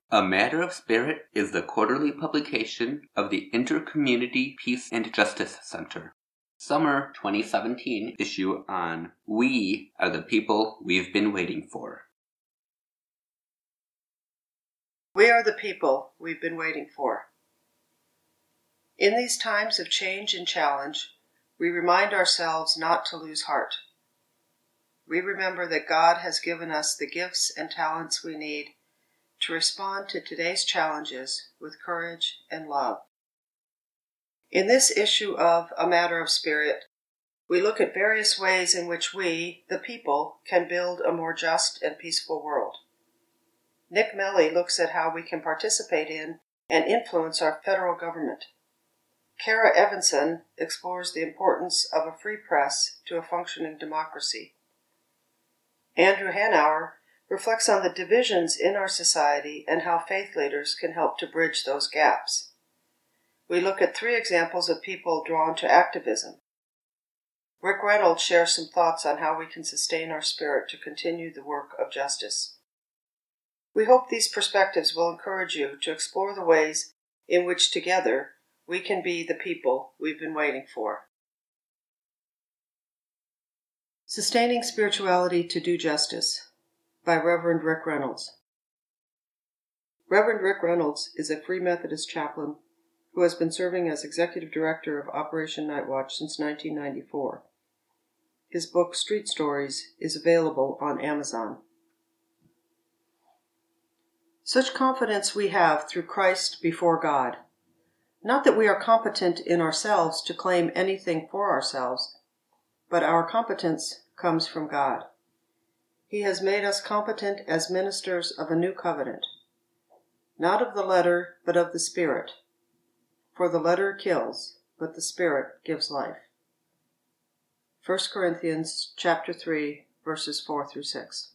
A Matter of Spirit is the quarterly publication of the Intercommunity Peace and Justice Center. Summer 2017 issue on We Are the People We've Been Waiting For. We are the people we've been waiting for. In these times of change and challenge, we remind ourselves not to lose heart. We remember that God has given us the gifts and talents we need to respond to today's challenges with courage and love. In this issue of A Matter of Spirit, we look at various ways in which we, the people, can build a more just and peaceful world. Nick Melly looks at how we can participate in and influence our federal government. Kara Evanson explores the importance of a free press to a functioning democracy. Andrew Hanauer reflects on the divisions in our society and how faith leaders can help to bridge those gaps. We look at 3 examples of people drawn to activism. Rick Reynolds shares some thoughts on how we can sustain our spirit to continue the work of justice. We hope these perspectives will encourage you to explore the ways in which together we can be the people we've been waiting for. Sustaining Spirituality to Do Justice by Reverend Rick Reynolds. Reverend Rick Reynolds is a Free Methodist chaplain who has been serving as Executive Director of Operation Nightwatch since 1994. His book, Street Stories, is available on Amazon. Such confidence we have through Christ before God. Not that we are competent in ourselves to claim anything for ourselves, but our competence comes from God. He has made us competent as ministers of a new covenant, not of the letter, but of the Spirit. For the letter kills, but the Spirit gives life. 1 Corinthians chapter 3, verses 4 through 6.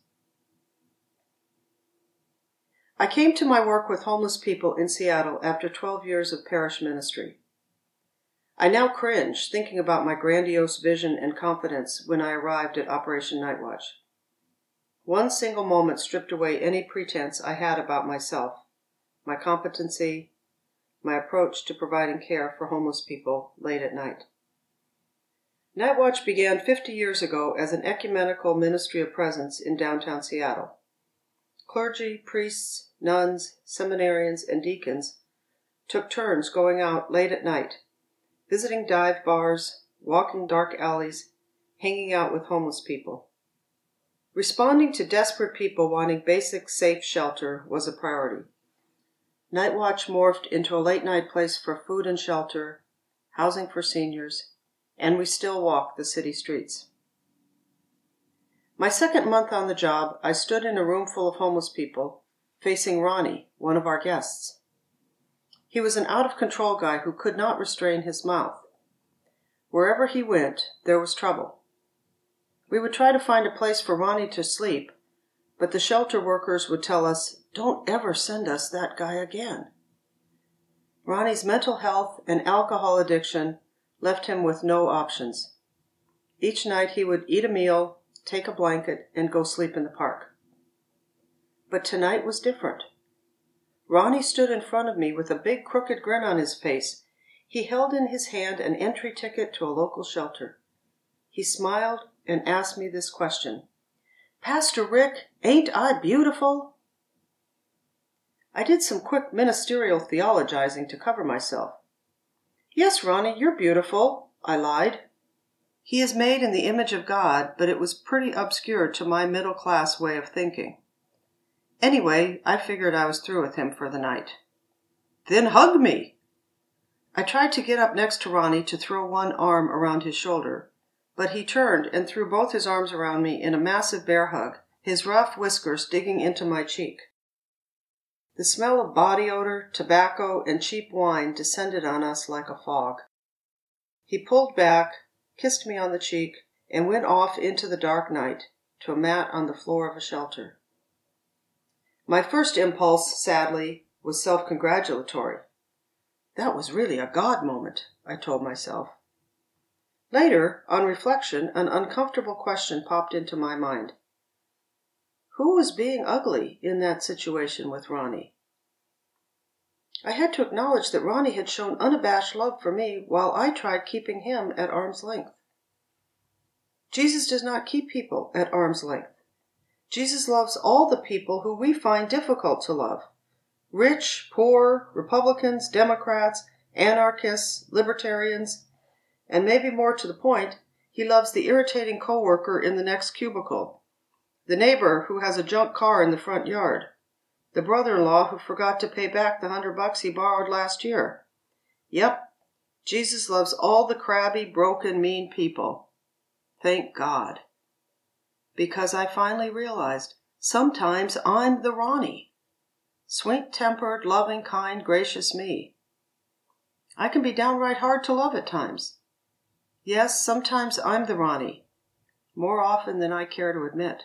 I came to my work with homeless people in Seattle after 12 years of parish ministry. I now cringe thinking about my grandiose vision and confidence when I arrived at Operation Nightwatch. One single moment stripped away any pretense I had about myself, my competency, my approach to providing care for homeless people late at night. Nightwatch began 50 years ago as an ecumenical ministry of presence in downtown Seattle. Clergy, priests, nuns, seminarians, and deacons took turns going out late at night, visiting dive bars, walking dark alleys, hanging out with homeless people. Responding to desperate people wanting basic, safe shelter was a priority. Nightwatch morphed into a late-night place for food and shelter, housing for seniors, and we still walk the city streets. My second month on the job, I stood in a room full of homeless people, facing Ronnie, one of our guests. He was an out-of-control guy who could not restrain his mouth. Wherever he went, there was trouble. We would try to find a place for Ronnie to sleep, but the shelter workers would tell us, "Don't ever send us that guy again." Ronnie's mental health and alcohol addiction left him with no options. Each night he would eat a meal, take a blanket, and go sleep in the park. But tonight was different. Ronnie stood in front of me with a big crooked grin on his face. He held in his hand an entry ticket to a local shelter. He smiled and asked me this question: "Pastor Rick, ain't I beautiful?" I did some quick ministerial theologizing to cover myself. "Yes, Ronnie, you're beautiful," I lied. He is made in the image of God, but it was pretty obscure to my middle-class way of thinking. Anyway, I figured I was through with him for the night. "Then hug me!" I tried to get up next to Ronnie to throw one arm around his shoulder, but he turned and threw both his arms around me in a massive bear hug, his rough whiskers digging into my cheek. The smell of body odor, tobacco, and cheap wine descended on us like a fog. He pulled back, kissed me on the cheek, and went off into the dark night to a mat on the floor of a shelter. My first impulse, sadly, was self-congratulatory. That was really a God moment, I told myself. Later, on reflection, an uncomfortable question popped into my mind. Who was being ugly in that situation with Ronnie? I had to acknowledge that Ronnie had shown unabashed love for me while I tried keeping him at arm's length. Jesus does not keep people at arm's length. Jesus loves all the people who we find difficult to love. Rich, poor, Republicans, Democrats, anarchists, libertarians, and maybe more to the point, he loves the irritating coworker in the next cubicle, the neighbor who has a junk car in the front yard, the brother-in-law who forgot to pay back the $100 he borrowed last year. Yep, Jesus loves all the crabby, broken, mean people. Thank God. Because I finally realized sometimes I'm the Ronnie. Sweet-tempered, loving, kind, gracious me. I can be downright hard to love at times. Yes, sometimes I'm the Ronnie, more often than I care to admit.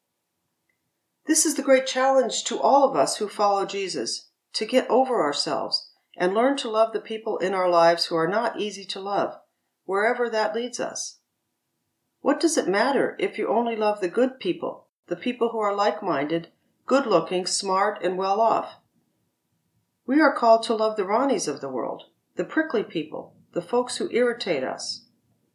This is the great challenge to all of us who follow Jesus, to get over ourselves and learn to love the people in our lives who are not easy to love, wherever that leads us. What does it matter if you only love the good people, the people who are like-minded, good-looking, smart, and well-off? We are called to love the Ronnies of the world, the prickly people, the folks who irritate us.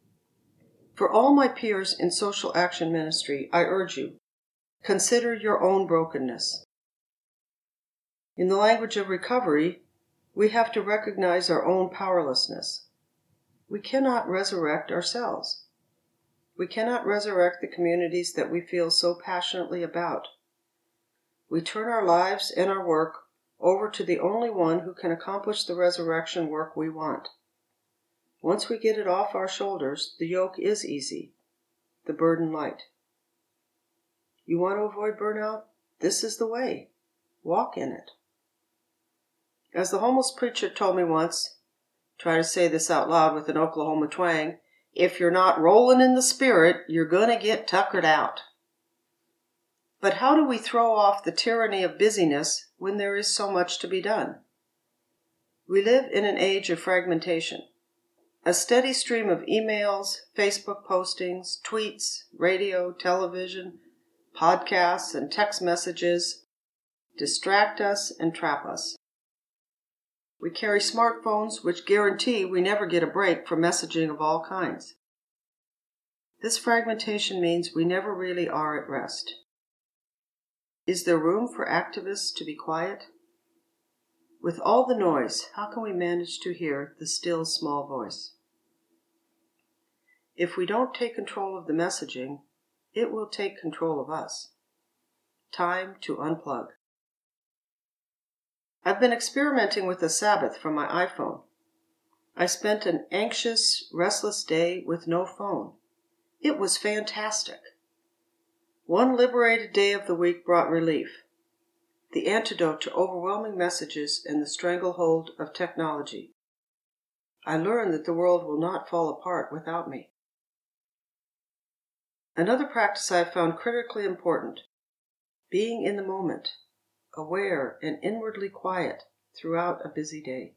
For all my peers in social action ministry, I urge you, consider your own brokenness. In the language of recovery, we have to recognize our own powerlessness. We cannot resurrect ourselves. We cannot resurrect the communities that we feel so passionately about. We turn our lives and our work over to the only one who can accomplish the resurrection work we want. Once we get it off our shoulders, the yoke is easy, the burden light. You want to avoid burnout? This is the way. Walk in it. As the homeless preacher told me once, try to say this out loud with an Oklahoma twang, if you're not rolling in the spirit, you're going to get tuckered out. But how do we throw off the tyranny of busyness when there is so much to be done? We live in an age of fragmentation. A steady stream of emails, Facebook postings, tweets, radio, television, podcasts, and text messages distract us and trap us. We carry smartphones which guarantee we never get a break from messaging of all kinds. This fragmentation means we never really are at rest. Is there room for activists to be quiet? With all the noise, how can we manage to hear the still small voice? If we don't take control of the messaging, it will take control of us. Time to unplug. I've been experimenting with the Sabbath from my iPhone. I spent an anxious, restless day with no phone. It was fantastic. One liberated day of the week brought relief, the antidote to overwhelming messages and the stranglehold of technology. I learned that the world will not fall apart without me. Another practice I have found critically important, being in the moment, aware and inwardly quiet throughout a busy day.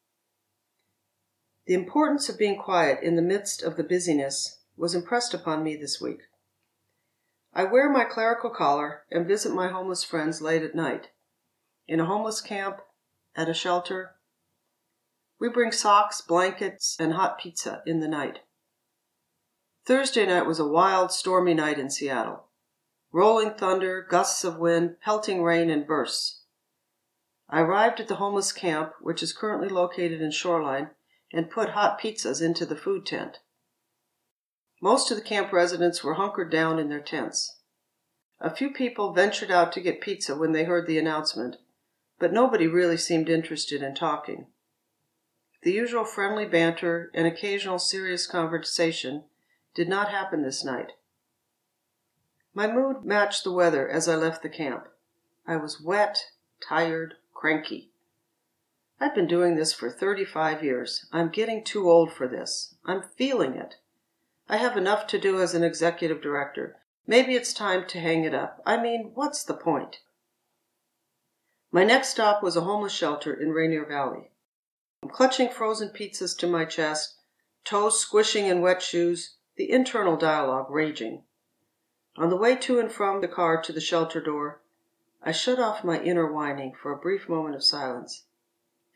The importance of being quiet in the midst of the busyness was impressed upon me this week. I wear my clerical collar and visit my homeless friends late at night. In a homeless camp, at a shelter. We bring socks, blankets, and hot pizza in the night. Thursday night was a wild, stormy night in Seattle. Rolling thunder, gusts of wind, pelting rain, and bursts. I arrived at the homeless camp, which is currently located in Shoreline, and put hot pizzas into the food tent. Most of the camp residents were hunkered down in their tents. A few people ventured out to get pizza when they heard the announcement, but nobody really seemed interested in talking. The usual friendly banter and occasional serious conversation did not happen this night. My mood matched the weather as I left the camp. I was wet, tired, cranky. I've been doing this for 35 years. I'm getting too old for this. I'm feeling it. I have enough to do as an executive director. Maybe it's time to hang it up. I mean, what's the point? My next stop was a homeless shelter in Rainier Valley. I'm clutching frozen pizzas to my chest, toes squishing in wet shoes, the internal dialogue raging. On the way to and from the car to the shelter door, I shut off my inner whining for a brief moment of silence.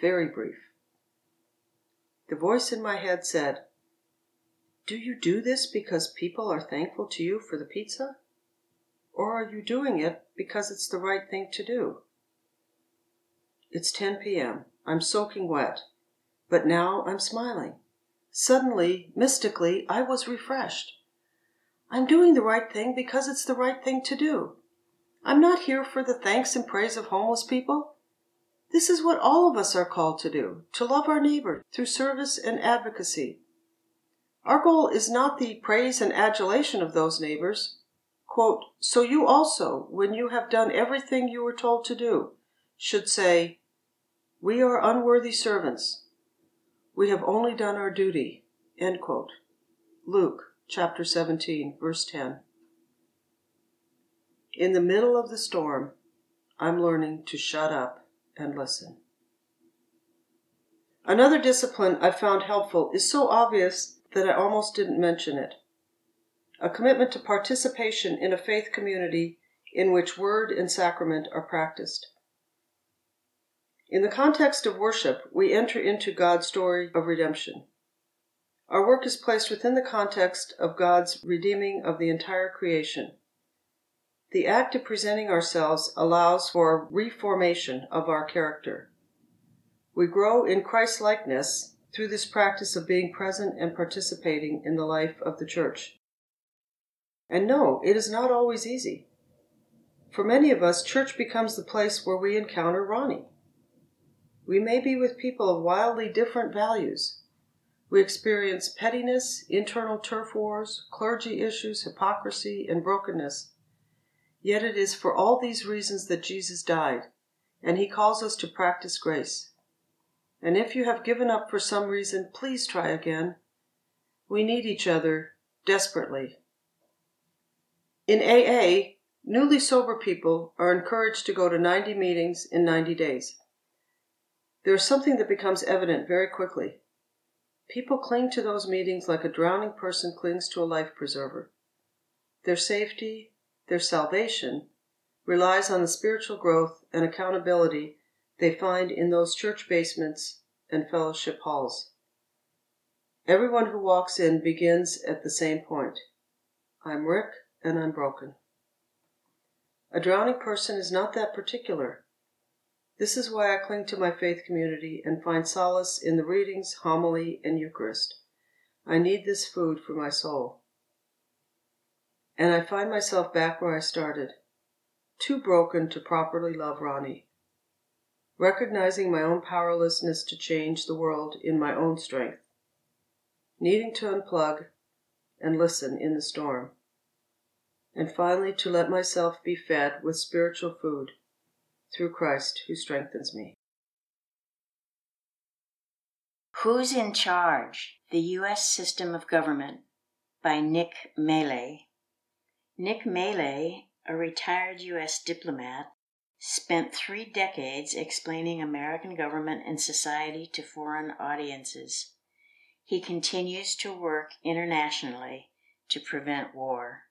very brief. The voice in my head said, "Do you do this because people are thankful to you for the pizza? Or are you doing it because it's the right thing to do?" It's 10 p.m. I'm soaking wet, but now I'm smiling. Suddenly, mystically, I was refreshed. I'm doing the right thing because it's the right thing to do. I'm not here for the thanks and praise of homeless people. This is what all of us are called to do, to love our neighbor through service and advocacy. Our goal is not the praise and adulation of those neighbors. Quote, "So you also, when you have done everything you were told to do, should say, 'We are unworthy servants. We have only done our duty.'" End quote. Luke chapter 17, verse 10. In the middle of the storm, I'm learning to shut up and listen. Another discipline I found helpful is so obvious that I almost didn't mention it. A commitment to participation in a faith community in which word and sacrament are practiced. In the context of worship, we enter into God's story of redemption. Our work is placed within the context of God's redeeming of the entire creation. The act of presenting ourselves allows for a reformation of our character. We grow in Christ-likeness through this practice of being present and participating in the life of the church. And no, it is not always easy. For many of us, church becomes the place where we encounter Ronnie. We may be with people of wildly different values. We experience pettiness, internal turf wars, clergy issues, hypocrisy, and brokenness. Yet it is for all these reasons that Jesus died, and he calls us to practice grace. And if you have given up for some reason, please try again. We need each other desperately. In AA, newly sober people are encouraged to go to 90 meetings in 90 days. There is something that becomes evident very quickly. People cling to those meetings like a drowning person clings to a life preserver. Their safety, their salvation, relies on the spiritual growth and accountability they find in those church basements and fellowship halls. Everyone who walks in begins at the same point. I'm Rick, and I'm broken. A drowning person is not that particular. This is why I cling to my faith community and find solace in the readings, homily, and Eucharist. I need this food for my soul. And I find myself back where I started, too broken to properly love Ronnie, recognizing my own powerlessness to change the world in my own strength, needing to unplug and listen in the storm, and finally to let myself be fed with spiritual food through Christ who strengthens me. Who's in Charge? The U.S. System of Government by Nick Maley. Nick Maley, a retired U.S. diplomat, spent 3 decades explaining American government and society to foreign audiences. He continues to work internationally to prevent war.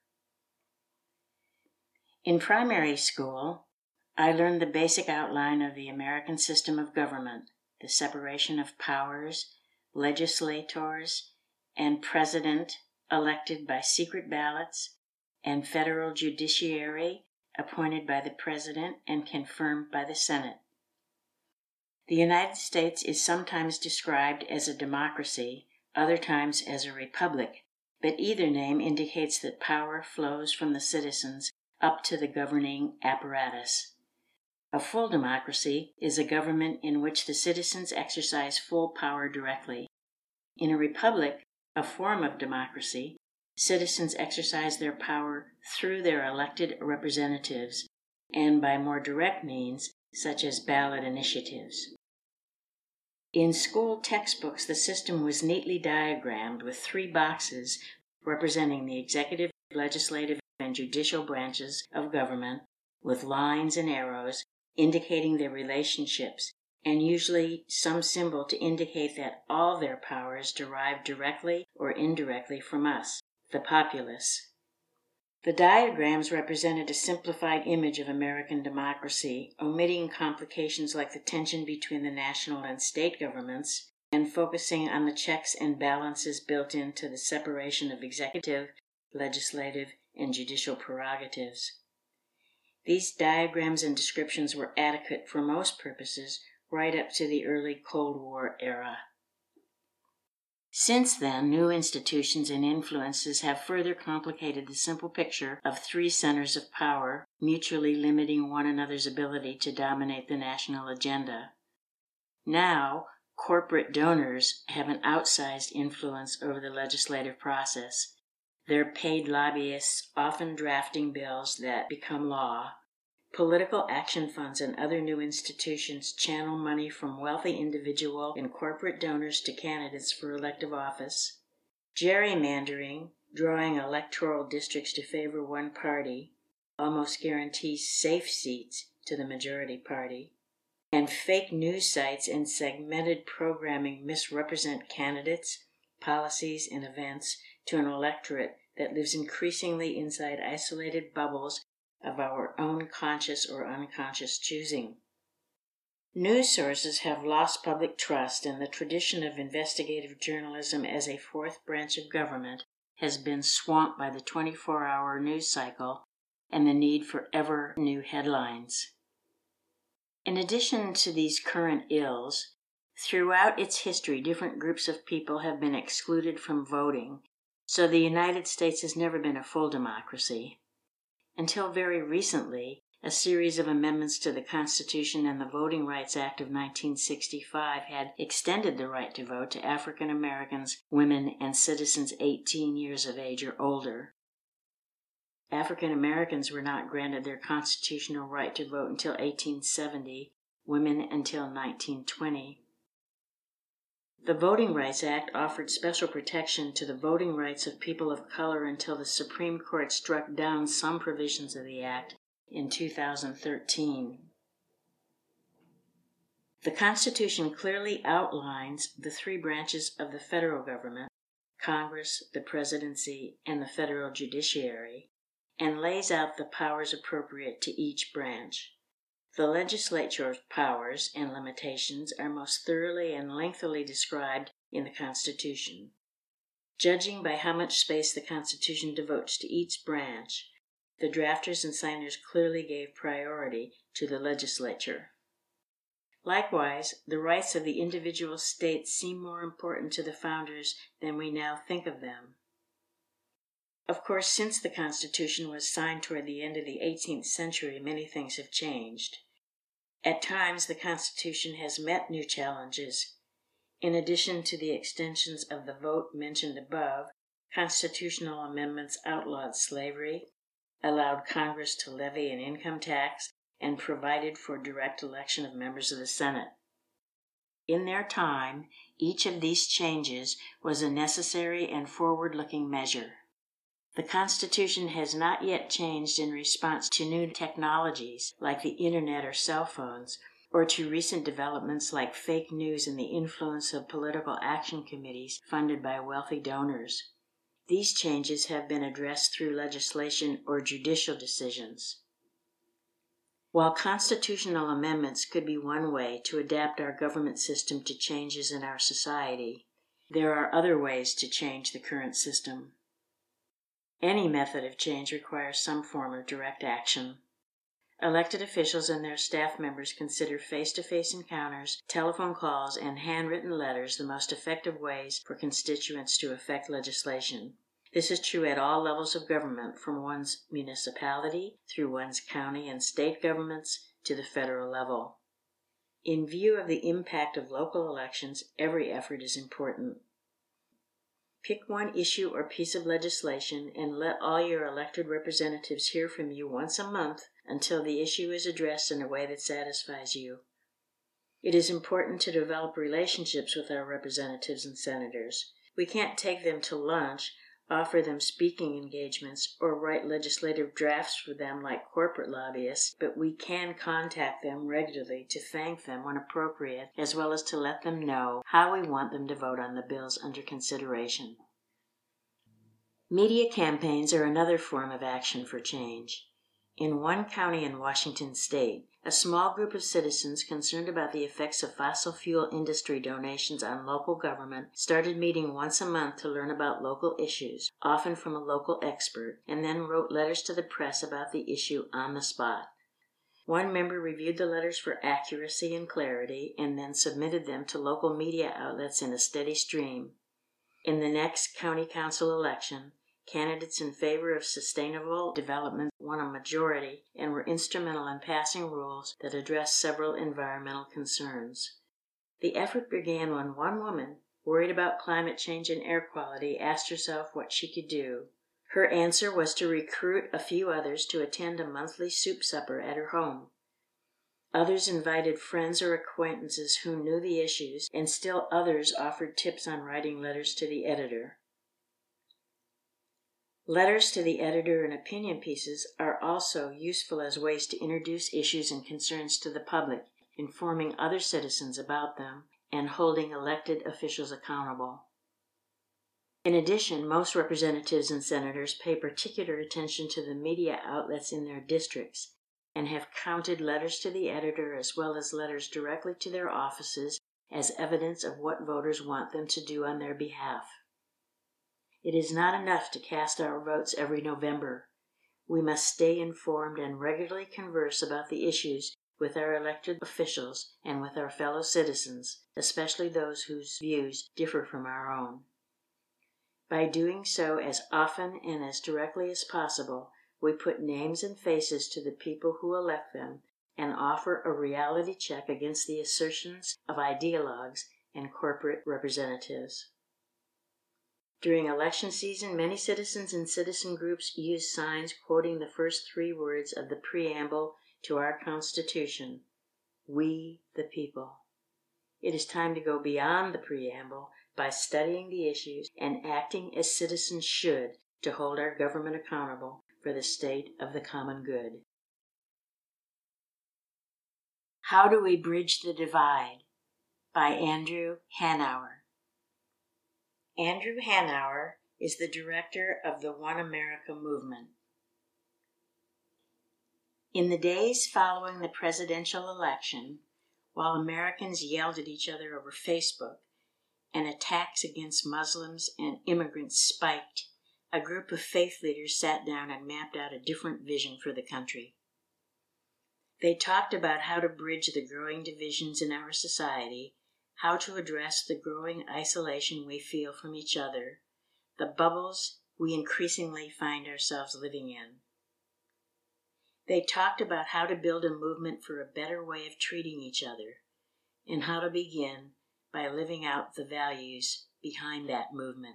In primary school, I learned the basic outline of the American system of government, the separation of powers, legislators, and president elected by secret ballots, and federal judiciary appointed by the president and confirmed by the Senate. The United States is sometimes described as a democracy, other times as a republic, but either name indicates that power flows from the citizens up to the governing apparatus. A full democracy is a government in which the citizens exercise full power directly. In a republic, a form of democracy, citizens exercise their power through their elected representatives and by more direct means, such as ballot initiatives. In school textbooks, the system was neatly diagrammed with 3 boxes representing the executive, legislative, and judicial branches of government, with lines and arrows indicating their relationships, and usually some symbol to indicate that all their powers derive directly or indirectly from us, the populace. The diagrams represented a simplified image of American democracy, omitting complications like the tension between the national and state governments, and focusing on the checks and balances built into the separation of executive, legislative, and judicial prerogatives. These diagrams and descriptions were adequate for most purposes right up to the early Cold War era. Since then, new institutions and influences have further complicated the simple picture of three centers of power, mutually limiting one another's ability to dominate the national agenda. Now, corporate donors have an outsized influence over the legislative process. They're paid lobbyists, often drafting bills that become law. Political action funds and other new institutions channel money from wealthy individual and corporate donors to candidates for elective office. Gerrymandering, drawing electoral districts to favor one party, almost guarantees safe seats to the majority party. And fake news sites and segmented programming misrepresent candidates, policies, and events to an electorate that lives increasingly inside isolated bubbles of our own conscious or unconscious choosing. News sources have lost public trust, and the tradition of investigative journalism as a fourth branch of government has been swamped by the 24-hour news cycle and the need for ever new headlines. In addition to these current ills, throughout its history, different groups of people have been excluded from voting, so the United States has never been a full democracy. Until very recently, a series of amendments to the Constitution and the Voting Rights Act of 1965 had extended the right to vote to African Americans, women, and citizens 18 years of age or older. African Americans were not granted their constitutional right to vote until 1870, women until 1920. The Voting Rights Act offered special protection to the voting rights of people of color until the Supreme Court struck down some provisions of the Act in 2013. The Constitution clearly outlines the three branches of the federal government, Congress, the presidency, and the federal judiciary, and lays out the powers appropriate to each branch. The legislature's powers and limitations are most thoroughly and lengthily described in the Constitution. Judging by how much space the Constitution devotes to each branch, the drafters and signers clearly gave priority to the legislature. Likewise, the rights of the individual states seem more important to the founders than we now think of them. Of course, since the Constitution was signed toward the end of the 18th century, many things have changed. At times, the Constitution has met new challenges. In addition to the extensions of the vote mentioned above, constitutional amendments outlawed slavery, allowed Congress to levy an income tax, and provided for direct election of members of the Senate. In their time, each of these changes was a necessary and forward-looking measure. The Constitution has not yet changed in response to new technologies like the internet or cell phones, or to recent developments like fake news and the influence of political action committees funded by wealthy donors. These changes have been addressed through legislation or judicial decisions. While constitutional amendments could be one way to adapt our government system to changes in our society, there are other ways to change the current system. Any method of change requires some form of direct action. Elected officials and their staff members consider face-to-face encounters, telephone calls, and handwritten letters the most effective ways for constituents to affect legislation. This is true at all levels of government, from one's municipality through one's county and state governments to the federal level. In view of the impact of local elections, every effort is important. Pick one issue or piece of legislation and let all your elected representatives hear from you once a month until the issue is addressed in a way that satisfies you. It is important to develop relationships with our representatives and senators. We can't take them to lunch, offer them speaking engagements, or write legislative drafts for them like corporate lobbyists, but we can contact them regularly to thank them when appropriate, as well as to let them know how we want them to vote on the bills under consideration. Media campaigns are another form of action for change. In one county in Washington state, a small group of citizens concerned about the effects of fossil fuel industry donations on local government started meeting once a month to learn about local issues, often from a local expert, and then wrote letters to the press about the issue on the spot. One member reviewed the letters for accuracy and clarity and then submitted them to local media outlets in a steady stream. In the next county council election, candidates in favor of sustainable development won a majority and were instrumental in passing rules that addressed several environmental concerns. The effort began when one woman, worried about climate change and air quality, asked herself what she could do. Her answer was to recruit a few others to attend a monthly soup supper at her home. Others invited friends or acquaintances who knew the issues, and still others offered tips on writing letters to the editor. Letters to the editor and opinion pieces are also useful as ways to introduce issues and concerns to the public, informing other citizens about them, and holding elected officials accountable. In addition, most representatives and senators pay particular attention to the media outlets in their districts and have counted letters to the editor as well as letters directly to their offices as evidence of what voters want them to do on their behalf. It is not enough to cast our votes every November. We must stay informed and regularly converse about the issues with our elected officials and with our fellow citizens, especially those whose views differ from our own. By doing so as often and as directly as possible, we put names and faces to the people who elect them and offer a reality check against the assertions of ideologues and corporate representatives. During election season, many citizens and citizen groups use signs quoting the first 3 words of the preamble to our Constitution, "We the people." It is time to go beyond the preamble by studying the issues and acting as citizens should to hold our government accountable for the state of the common good. How Do We Bridge the Divide? By Andrew Hanauer. Andrew Hanauer is the director of the One America movement. In the days following the presidential election, while Americans yelled at each other over Facebook and attacks against Muslims and immigrants spiked, a group of faith leaders sat down and mapped out a different vision for the country. They talked about how to bridge the growing divisions in our society, how to address the growing isolation we feel from each other, the bubbles we increasingly find ourselves living in. They talked about how to build a movement for a better way of treating each other, and how to begin by living out the values behind that movement.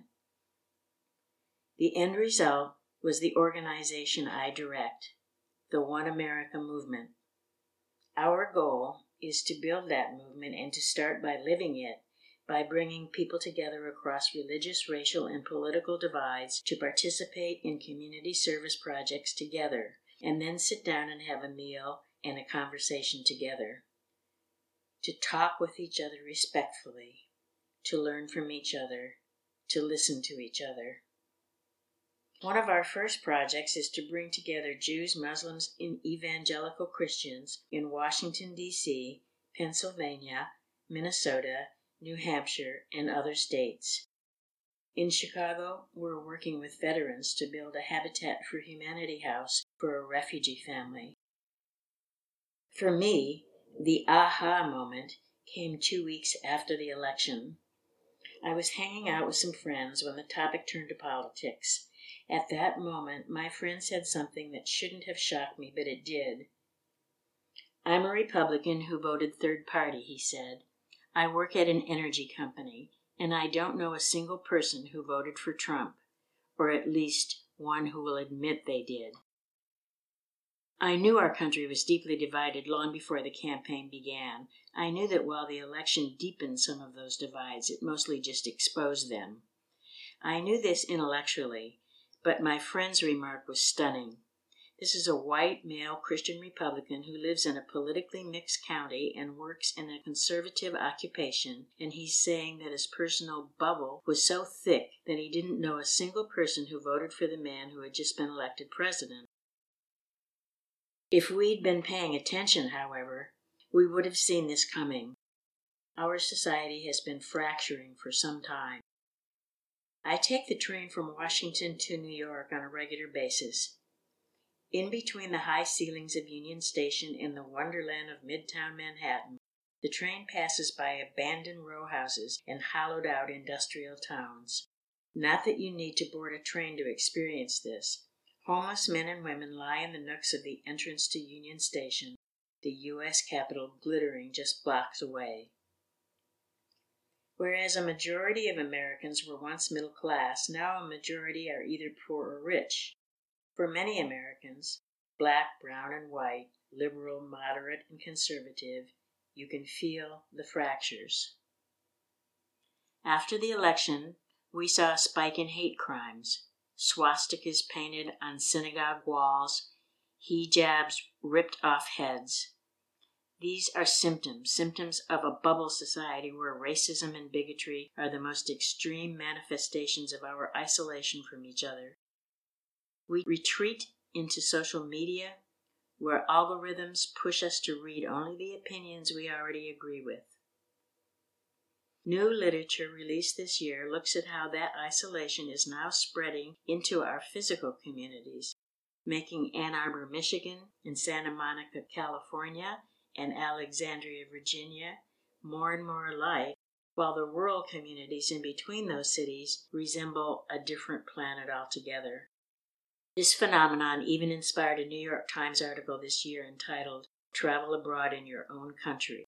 The end result was the organization I direct, the One America movement. Our goal is to build that movement and to start by living it, by bringing people together across religious, racial, and political divides to participate in community service projects together, and then sit down and have a meal and a conversation together. To talk with each other respectfully, to learn from each other, to listen to each other. One of our first projects is to bring together Jews, Muslims, and evangelical Christians in Washington, D.C., Pennsylvania, Minnesota, New Hampshire, and other states. In Chicago, we're working with veterans to build a Habitat for Humanity house for a refugee family. For me, the aha moment came 2 weeks after the election. I was hanging out with some friends when the topic turned to politics. At that moment, my friend said something that shouldn't have shocked me, but it did. "I'm a Republican who voted third party," he said. "I work at an energy company, and I don't know a single person who voted for Trump, or at least one who will admit they did." I knew our country was deeply divided long before the campaign began. I knew that while the election deepened some of those divides, it mostly just exposed them. I knew this intellectually, but my friend's remark was stunning. This is a white male Christian Republican who lives in a politically mixed county and works in a conservative occupation, and he's saying that his personal bubble was so thick that he didn't know a single person who voted for the man who had just been elected president. If we'd been paying attention, however, we would have seen this coming. Our society has been fracturing for some time. I take the train from Washington to New York on a regular basis. In between the high ceilings of Union Station and the wonderland of Midtown Manhattan, the train passes by abandoned row houses and hollowed-out industrial towns. Not that you need to board a train to experience this. Homeless men and women lie in the nooks of the entrance to Union Station, the U.S. Capitol glittering just blocks away. Whereas a majority of Americans were once middle class, now a majority are either poor or rich. For many Americans, black, brown, and white, liberal, moderate, and conservative, you can feel the fractures. After the election, we saw a spike in hate crimes. Swastikas painted on synagogue walls, hijabs ripped off heads. These are symptoms of a bubble society where racism and bigotry are the most extreme manifestations of our isolation from each other. We retreat into social media, where algorithms push us to read only the opinions we already agree with. New literature released this year looks at how that isolation is now spreading into our physical communities, making Ann Arbor, Michigan, and Santa Monica, California, and Alexandria, Virginia, more and more alike, while the rural communities in between those cities resemble a different planet altogether. This phenomenon even inspired a New York Times article this year entitled, "Travel Abroad in Your Own Country."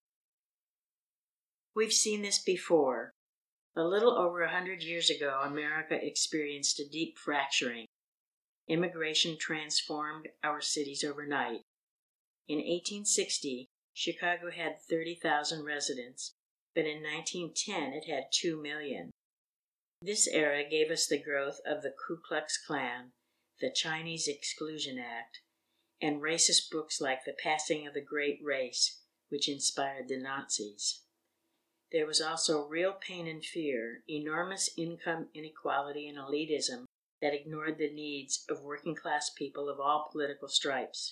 We've seen this before. A little over 100 years ago, America experienced a deep fracturing. Immigration transformed our cities overnight. In 1860, Chicago had 30,000 residents, but in 1910 it had 2 million. This era gave us the growth of the Ku Klux Klan, the Chinese Exclusion Act, and racist books like The Passing of the Great Race, which inspired the Nazis. There was also real pain and fear, enormous income inequality and elitism that ignored the needs of working-class people of all political stripes.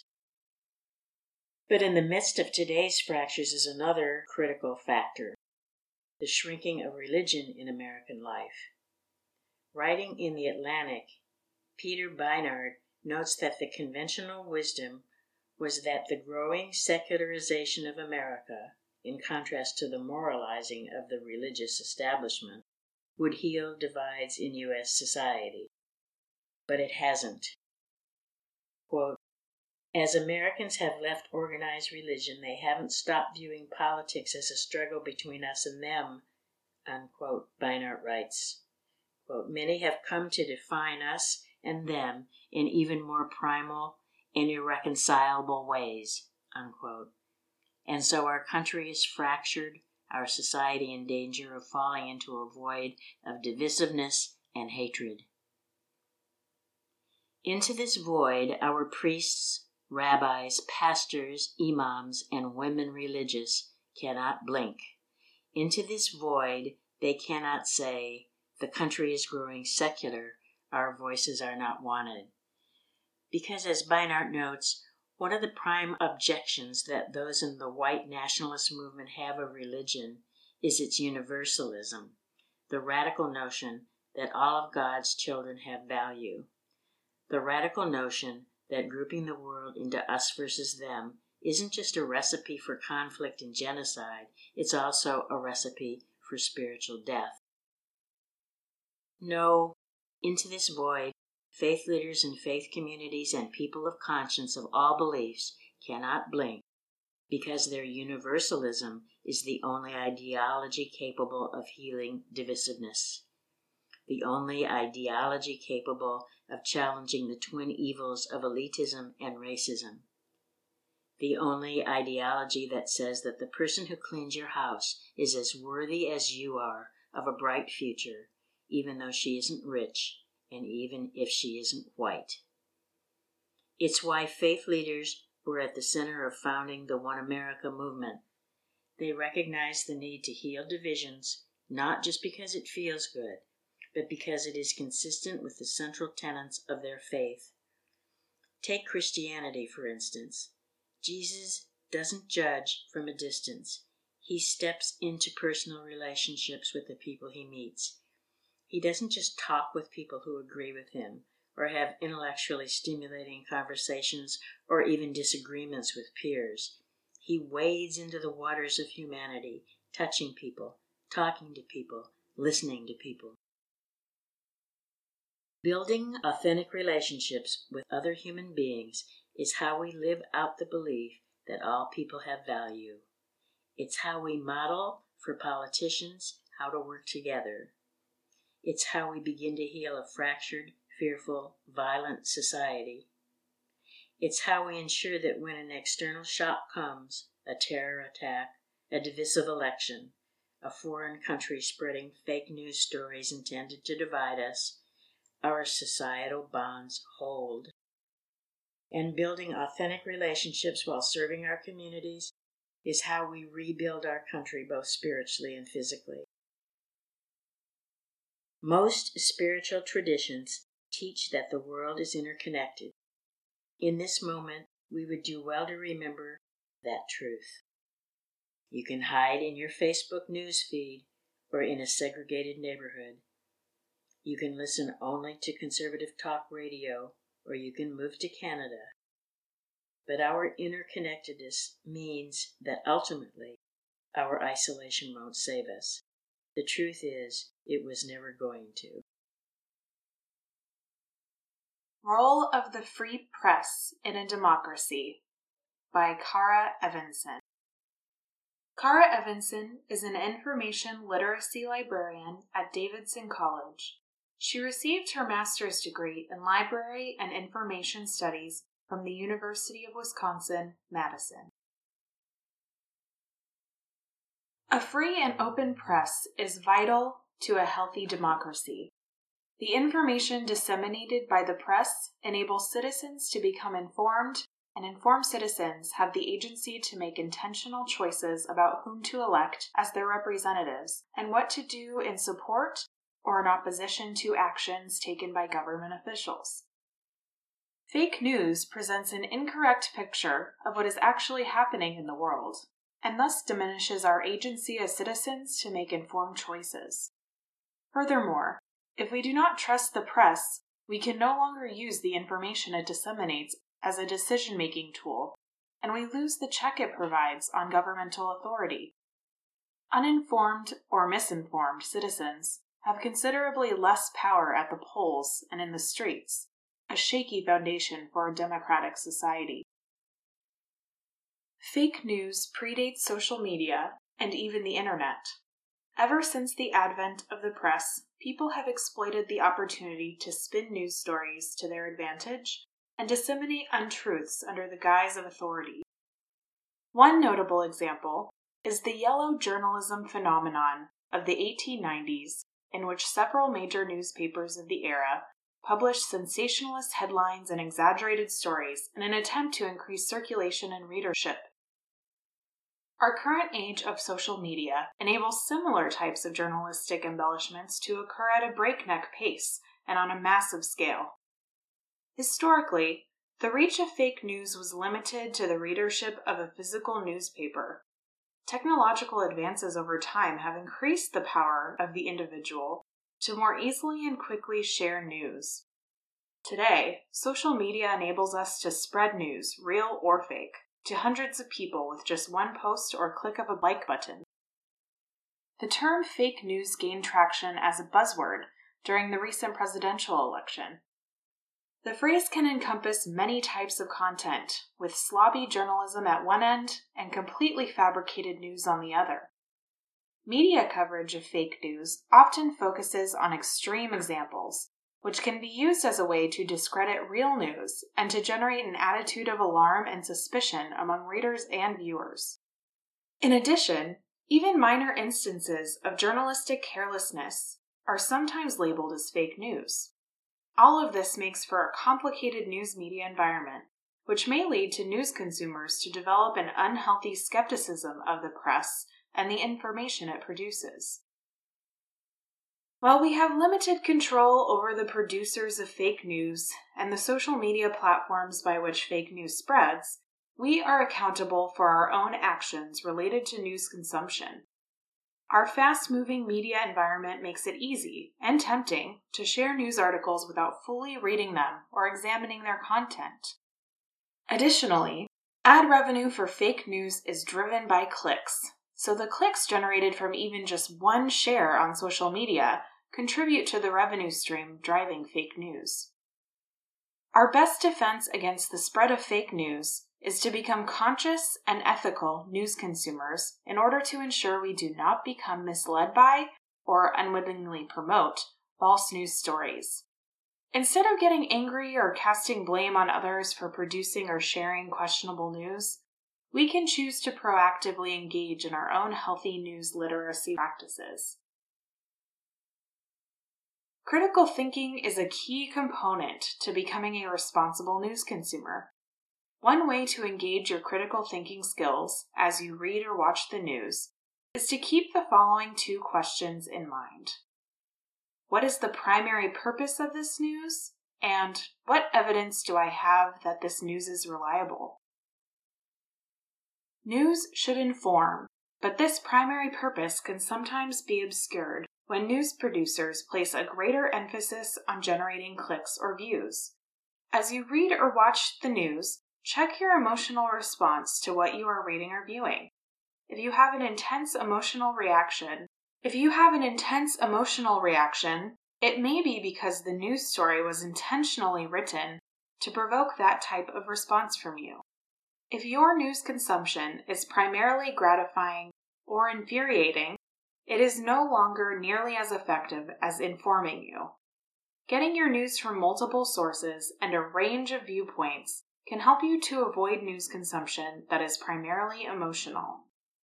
But in the midst of today's fractures is another critical factor, the shrinking of religion in American life. Writing in The Atlantic, Peter Beinart notes that the conventional wisdom was that the growing secularization of America, in contrast to the moralizing of the religious establishment, would heal divides in U.S. society. But it hasn't. Quote, "As Americans have left organized religion, they haven't stopped viewing politics as a struggle between us and them," unquote, Beinart writes. Quote, "Many have come to define us and them in even more primal and irreconcilable ways," unquote. And so our country is fractured, our society in danger of falling into a void of divisiveness and hatred. Into this void, our priests, rabbis, pastors, imams, and women religious cannot blink. Into this void, they cannot say, "The country is growing secular, our voices are not wanted." Because, as Beinart notes, one of the prime objections that those in the white nationalist movement have of religion is its universalism, the radical notion that all of God's children have value. The radical notion that grouping the world into us versus them isn't just a recipe for conflict and genocide, it's also a recipe for spiritual death. No, into this void, faith leaders and faith communities and people of conscience of all beliefs cannot blink, because their universalism is the only ideology capable of healing divisiveness, the only ideology capable of challenging the twin evils of elitism and racism, the only ideology that says that the person who cleans your house is as worthy as you are of a bright future, even though she isn't rich, and even if she isn't white. It's why faith leaders were at the center of founding the One America movement. They recognized the need to heal divisions, not just because it feels good, but because it is consistent with the central tenets of their faith. Take Christianity, for instance. Jesus doesn't judge from a distance. He steps into personal relationships with the people he meets. He doesn't just talk with people who agree with him, or have intellectually stimulating conversations, or even disagreements with peers. He wades into the waters of humanity, touching people, talking to people, listening to people. Building authentic relationships with other human beings is how we live out the belief that all people have value. It's how we model for politicians how to work together. It's how we begin to heal a fractured, fearful, violent society. It's how we ensure that when an external shock comes, a terror attack, a divisive election, a foreign country spreading fake news stories intended to divide us, our societal bonds hold. And building authentic relationships while serving our communities is how we rebuild our country both spiritually and physically. Most spiritual traditions teach that the world is interconnected. In this moment, we would do well to remember that truth. You can hide in your Facebook news feed or in a segregated neighborhood. You can listen only to conservative talk radio, or you can move to Canada. But our interconnectedness means that ultimately our isolation won't save us. The truth is, it was never going to. Role of the Free Press in a Democracy by Kara Evanson. Kara Evanson is an information literacy librarian at Davidson College. She received her master's degree in library and information studies from the University of Wisconsin-Madison. A free and open press is vital to a healthy democracy. The information disseminated by the press enables citizens to become informed, and informed citizens have the agency to make intentional choices about whom to elect as their representatives and what to do in support or in opposition to actions taken by government officials. Fake news presents an incorrect picture of what is actually happening in the world, and thus diminishes our agency as citizens to make informed choices. Furthermore, if we do not trust the press, we can no longer use the information it disseminates as a decision-making tool, and we lose the check it provides on governmental authority. Uninformed or misinformed citizens have considerably less power at the polls and in the streets, a shaky foundation for a democratic society. Fake news predates social media and even the internet. Ever since the advent of the press, people have exploited the opportunity to spin news stories to their advantage and disseminate untruths under the guise of authority. One notable example is the yellow journalism phenomenon of the 1890s, in which several major newspapers of the era published sensationalist headlines and exaggerated stories in an attempt to increase circulation and readership. Our current age of social media enables similar types of journalistic embellishments to occur at a breakneck pace and on a massive scale. Historically, the reach of fake news was limited to the readership of a physical newspaper. Technological advances over time have increased the power of the individual to more easily and quickly share news. Today, social media enables us to spread news, real or fake, to hundreds of people with just one post or click of a like button. The term fake news gained traction as a buzzword during the recent presidential election. The phrase can encompass many types of content, with sloppy journalism at one end and completely fabricated news on the other. Media coverage of fake news often focuses on extreme examples, which can be used as a way to discredit real news and to generate an attitude of alarm and suspicion among readers and viewers. In addition, even minor instances of journalistic carelessness are sometimes labeled as fake news. All of this makes for a complicated news media environment, which may lead to news consumers to develop an unhealthy skepticism of the press and the information it produces. While we have limited control over the producers of fake news and the social media platforms by which fake news spreads, we are accountable for our own actions related to news consumption. Our fast-moving media environment makes it easy and tempting to share news articles without fully reading them or examining their content. Additionally, ad revenue for fake news is driven by clicks, so the clicks generated from even just one share on social media contribute to the revenue stream driving fake news. Our best defense against the spread of fake news is to become conscious and ethical news consumers in order to ensure we do not become misled by or unwittingly promote false news stories. Instead of getting angry or casting blame on others for producing or sharing questionable news, we can choose to proactively engage in our own healthy news literacy practices. Critical thinking is a key component to becoming a responsible news consumer. One way to engage your critical thinking skills as you read or watch the news is to keep the following two questions in mind. What is the primary purpose of this news? And what evidence do I have that this news is reliable? News should inform, but this primary purpose can sometimes be obscured when news producers place a greater emphasis on generating clicks or views. As you read or watch the news, check your emotional response to what you are reading or viewing. If you have an intense emotional reaction, it may be because the news story was intentionally written to provoke that type of response from you. If your news consumption is primarily gratifying or infuriating, it is no longer nearly as effective as informing you. Getting your news from multiple sources and a range of viewpoints can help you to avoid news consumption that is primarily emotional.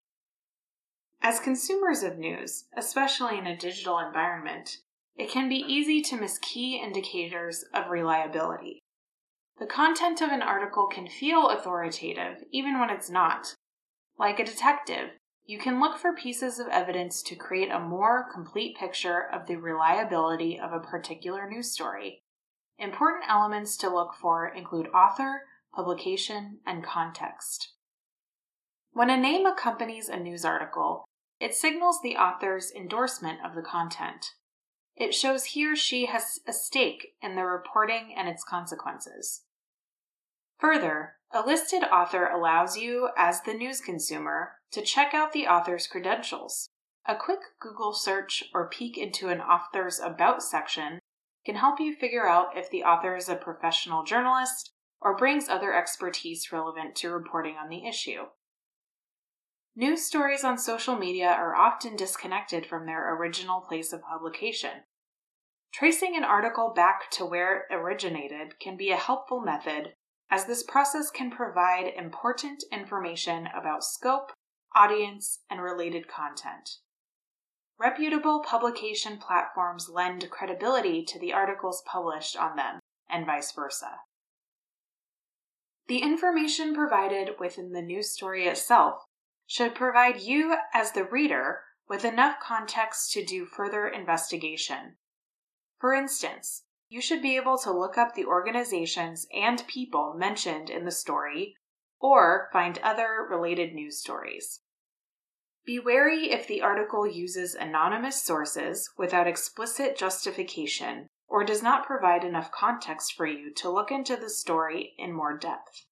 As consumers of news, especially in a digital environment, it can be easy to miss key indicators of reliability. The content of an article can feel authoritative even when it's not. Like a detective, you can look for pieces of evidence to create a more complete picture of the reliability of a particular news story. Important elements to look for include author, publication, and context. When a name accompanies a news article, it signals the author's endorsement of the content. It shows he or she has a stake in the reporting and its consequences. Further, a listed author allows you, as the news consumer, to check out the author's credentials. A quick Google search or peek into an author's About section can help you figure out if the author is a professional journalist or brings other expertise relevant to reporting on the issue. News stories on social media are often disconnected from their original place of publication. Tracing an article back to where it originated can be a helpful method, as this process can provide important information about scope, audience, and related content. Reputable publication platforms lend credibility to the articles published on them, and vice versa. The information provided within the news story itself should provide you, as the reader, with enough context to do further investigation. For instance, you should be able to look up the organizations and people mentioned in the story, or find other related news stories. Be wary if the article uses anonymous sources without explicit justification, or does not provide enough context for you to look into the story in more depth.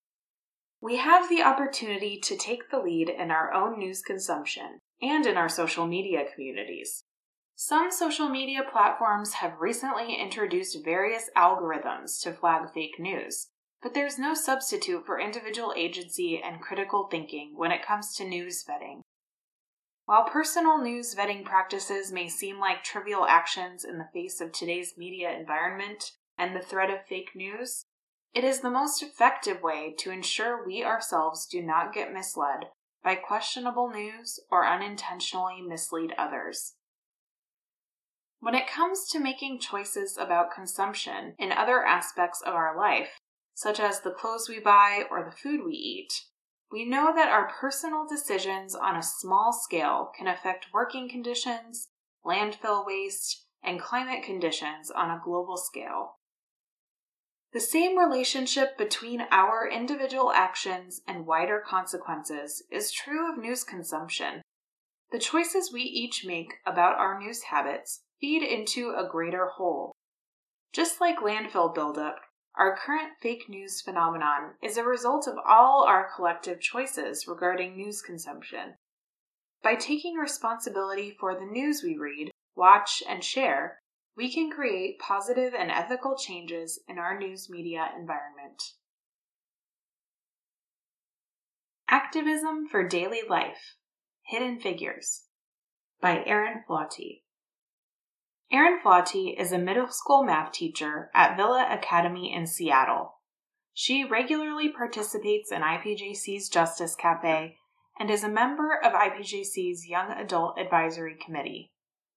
We have the opportunity to take the lead in our own news consumption and in our social media communities. Some social media platforms have recently introduced various algorithms to flag fake news, but there's no substitute for individual agency and critical thinking when it comes to news vetting. While personal news vetting practices may seem like trivial actions in the face of today's media environment and the threat of fake news, it is the most effective way to ensure we ourselves do not get misled by questionable news or unintentionally mislead others. When it comes to making choices about consumption in other aspects of our life, such as the clothes we buy or the food we eat, we know that our personal decisions on a small scale can affect working conditions, landfill waste, and climate conditions on a global scale. The same relationship between our individual actions and wider consequences is true of news consumption. The choices we each make about our news habits feed into a greater whole. Just like landfill buildup, our current fake news phenomenon is a result of all our collective choices regarding news consumption. By taking responsibility for the news we read, watch, and share, we can create positive and ethical changes in our news media environment. Activism for Daily Life: Hidden Figures by Erin Flaughty. Erin Flaughty is a middle school math teacher at Villa Academy in Seattle. She regularly participates in IPJC's Justice Cafe and is a member of IPJC's Young Adult Advisory Committee.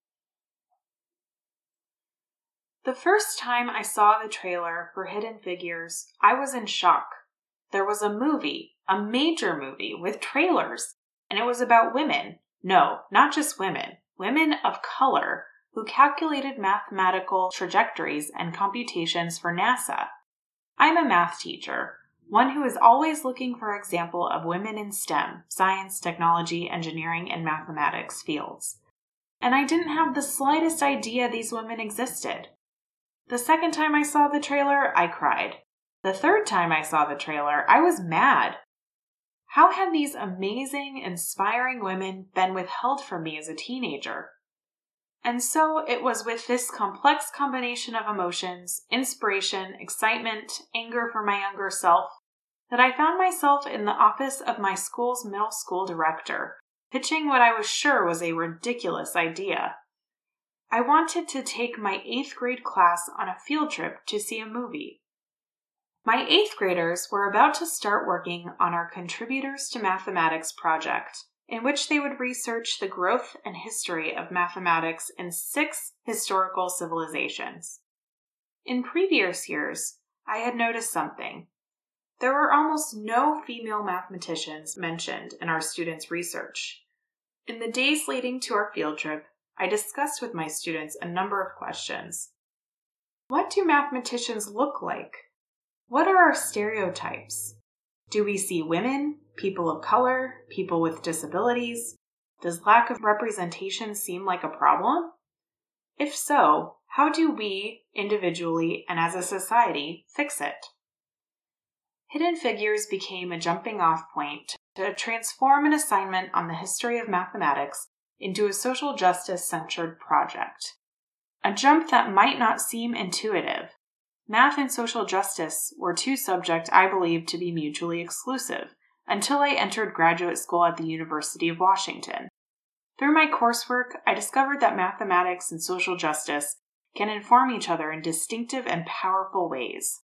The first time I saw the trailer for Hidden Figures, I was in shock. There was a movie, a major movie with trailers, and it was about women. No, not just women. Women of color who calculated mathematical trajectories and computations for NASA. I'm a math teacher, one who is always looking for example of women in STEM, science, technology, engineering, and mathematics fields. And I didn't have the slightest idea these women existed. The second time I saw the trailer, I cried. The third time I saw the trailer, I was mad. How had these amazing, inspiring women been withheld from me as a teenager? And so it was with this complex combination of emotions, inspiration, excitement, anger for my younger self, that I found myself in the office of my school's middle school director, pitching what I was sure was a ridiculous idea. I wanted to take my 8th grade class on a field trip to see a movie. My 8th graders were about to start working on our Contributors to Mathematics project, in which they would research the growth and history of mathematics in 6 historical civilizations. In previous years, I had noticed something. There were almost no female mathematicians mentioned in our students' research. In the days leading to our field trip, I discussed with my students a number of questions. What do mathematicians look like? What are our stereotypes? Do we see women, people of color, people with disabilities? Does lack of representation seem like a problem? If so, how do we, individually and as a society, fix it? Hidden Figures became a jumping-off point to transform an assignment on the history of mathematics into a social justice-centered project. A jump that might not seem intuitive. Math and social justice were 2 subjects I believed to be mutually exclusive until I entered graduate school at the University of Washington. Through my coursework, I discovered that mathematics and social justice can inform each other in distinctive and powerful ways.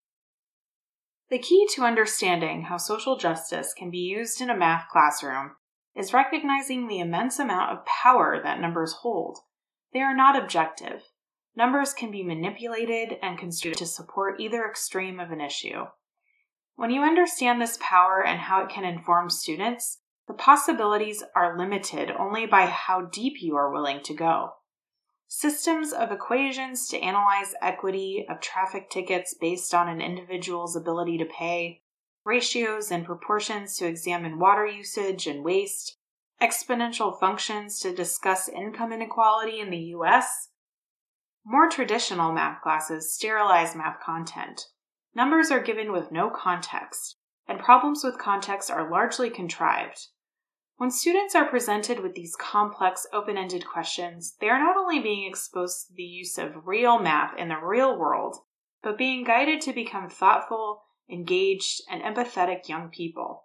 The key to understanding how social justice can be used in a math classroom is recognizing the immense amount of power that numbers hold. They are not objective. Numbers can be manipulated and construed to support either extreme of an issue. When you understand this power and how it can inform students, the possibilities are limited only by how deep you are willing to go. Systems of equations to analyze equity of traffic tickets based on an individual's ability to pay, ratios and proportions to examine water usage and waste, exponential functions to discuss income inequality in the U.S. More traditional math classes sterilize math content. Numbers are given with no context, and problems with context are largely contrived. When students are presented with these complex, open-ended questions, they are not only being exposed to the use of real math in the real world, but being guided to become thoughtful, engaged, and empathetic young people.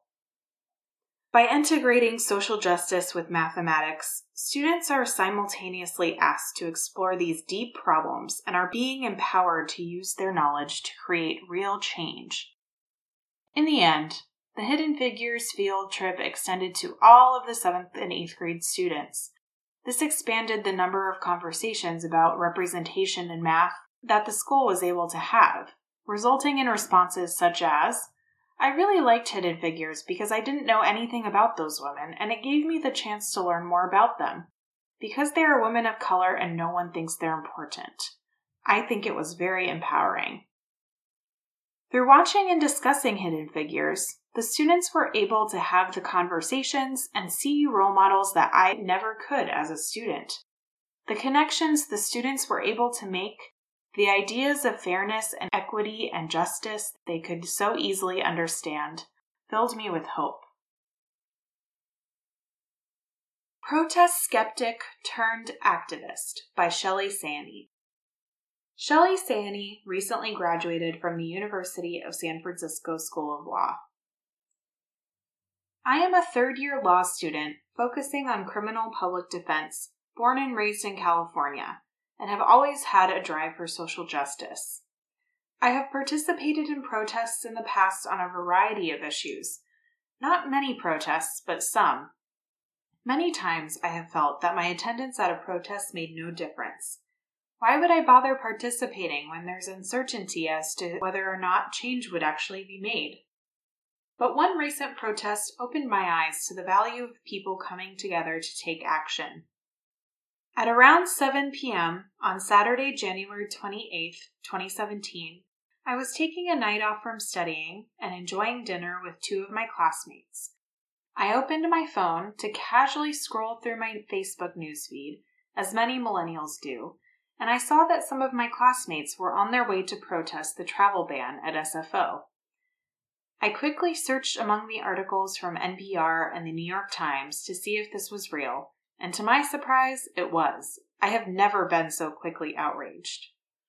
By integrating social justice with mathematics, students are simultaneously asked to explore these deep problems and are being empowered to use their knowledge to create real change. In the end, the Hidden Figures field trip extended to all of the 7th and 8th grade students. This expanded the number of conversations about representation in math that the school was able to have, resulting in responses such as, "I really liked Hidden Figures because I didn't know anything about those women, and it gave me the chance to learn more about them. Because they are women of color and no one thinks they're important. I think it was very empowering." Through watching and discussing Hidden Figures, the students were able to have the conversations and see role models that I never could as a student. The connections the students were able to make, the ideas of fairness and equity and justice they could so easily understand, filled me with hope. Protest Skeptic Turned Activist by Shelley Sani. Shelley Sani recently graduated from the University of San Francisco School of Law. I am a third-year law student focusing on criminal public defense, born and raised in California, and have always had a drive for social justice. I have participated in protests in the past on a variety of issues. Not many protests, but some. Many times I have felt that my attendance at a protest made no difference. Why would I bother participating when there's uncertainty as to whether or not change would actually be made? But one recent protest opened my eyes to the value of people coming together to take action. At around 7 p.m. on Saturday, January 28, 2017, I was taking a night off from studying and enjoying dinner with two of my classmates. I opened my phone to casually scroll through my Facebook newsfeed, as many millennials do, and I saw that some of my classmates were on their way to protest the travel ban at SFO. I quickly searched among the articles from NPR and the New York Times to see if this was real, and to my surprise, it was. I have never been so quickly outraged.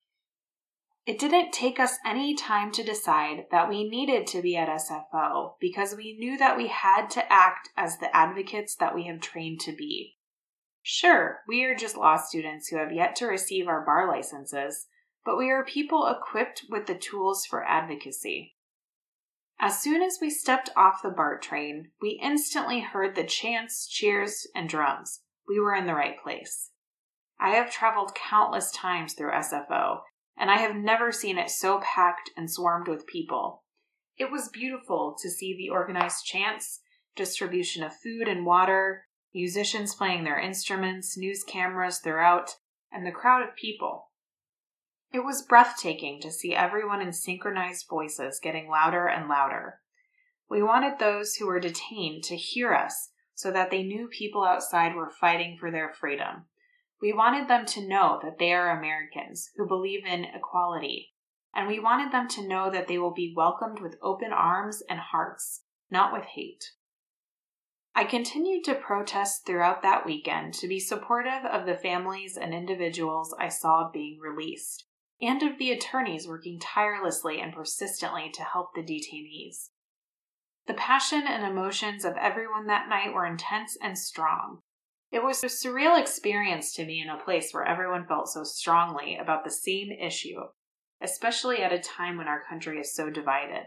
It didn't take us any time to decide that we needed to be at SFO because we knew that we had to act as the advocates that we have trained to be. Sure, we are just law students who have yet to receive our bar licenses, but we are people equipped with the tools for advocacy. As soon as we stepped off the BART train, we instantly heard the chants, cheers, and drums. We were in the right place. I have traveled countless times through SFO, and I have never seen it so packed and swarmed with people. It was beautiful to see the organized chants, distribution of food and water, musicians playing their instruments, news cameras throughout, and the crowd of people. It was breathtaking to see everyone in synchronized voices getting louder and louder. We wanted those who were detained to hear us so that they knew people outside were fighting for their freedom. We wanted them to know that they are Americans who believe in equality, and we wanted them to know that they will be welcomed with open arms and hearts, not with hate. I continued to protest throughout that weekend to be supportive of the families and individuals I saw being released, and of the attorneys working tirelessly and persistently to help the detainees. The passion and emotions of everyone that night were intense and strong. It was a surreal experience to be in a place where everyone felt so strongly about the same issue, especially at a time when our country is so divided.